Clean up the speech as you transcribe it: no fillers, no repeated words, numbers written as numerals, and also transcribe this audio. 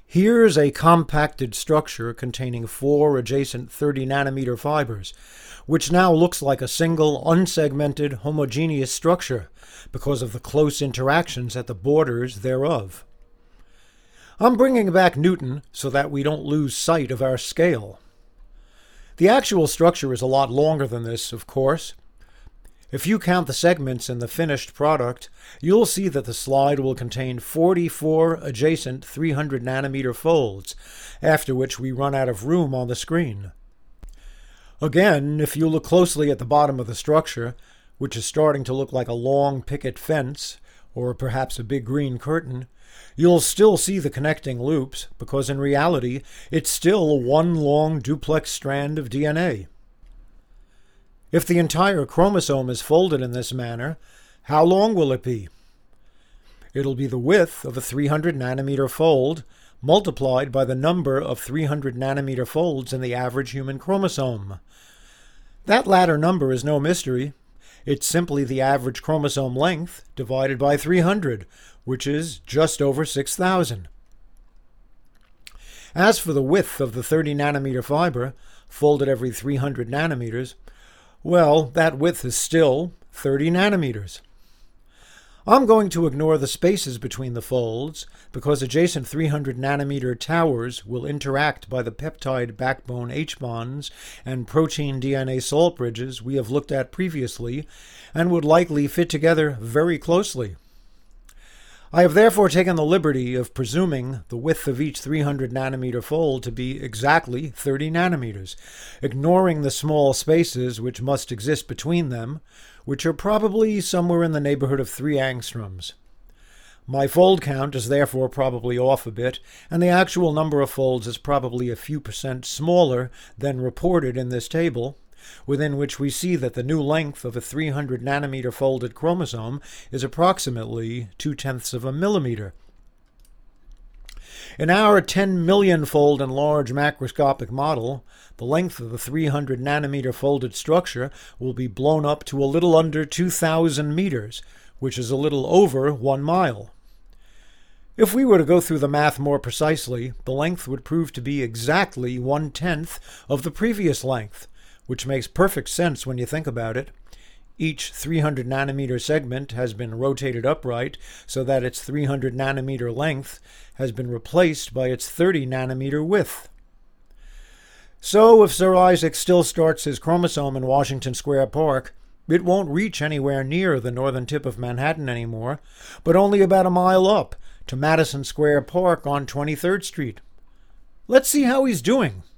Here's a compacted structure containing 4 adjacent 30-nanometer fibers, which now looks like a single, unsegmented, homogeneous structure because of the close interactions at the borders thereof. I'm bringing back Newton so that we don't lose sight of our scale. The actual structure is a lot longer than this, of course. If you count the segments in the finished product, you'll see that the slide will contain 44 adjacent 300-nanometer folds, after which we run out of room on the screen. Again, if you look closely at the bottom of the structure, which is starting to look like a long picket fence, or perhaps a big green curtain, you'll still see the connecting loops, because in reality, it's still one long duplex strand of DNA. If the entire chromosome is folded in this manner, how long will it be? It'll be the width of a 300-nanometer fold multiplied by the number of 300-nanometer folds in the average human chromosome. That latter number is no mystery. It's simply the average chromosome length divided by 300, which is just over 6,000. As for the width of the 30-nanometer fiber, folded every 300 nanometers, well, that width is still 30 nanometers. I'm going to ignore the spaces between the folds because adjacent 300-nanometer towers will interact by the peptide backbone H-bonds and protein DNA salt bridges we have looked at previously and would likely fit together very closely. I have therefore taken the liberty of presuming the width of each 300-nanometer fold to be exactly 30 nanometers, ignoring the small spaces which must exist between them, which are probably somewhere in the neighborhood of 3 angstroms. My fold count is therefore probably off a bit, and the actual number of folds is probably a few percent smaller than reported in this table, within which we see that the new length of a 300-nanometer folded chromosome is approximately 0.2 of a millimeter. In our 10 million-fold enlarged macroscopic model, the length of the 300-nanometer folded structure will be blown up to a little under 2,000 meters, which is a little over 1 mile. If we were to go through the math more precisely, the length would prove to be exactly 1/10 of the previous length, which makes perfect sense when you think about it. Each 300-nanometer segment has been rotated upright so that its 300-nanometer length has been replaced by its 30-nanometer width. So if Sir Isaac still starts his chromosome in Washington Square Park, it won't reach anywhere near the northern tip of Manhattan anymore, but only about a mile up to Madison Square Park on 23rd Street. Let's see how he's doing.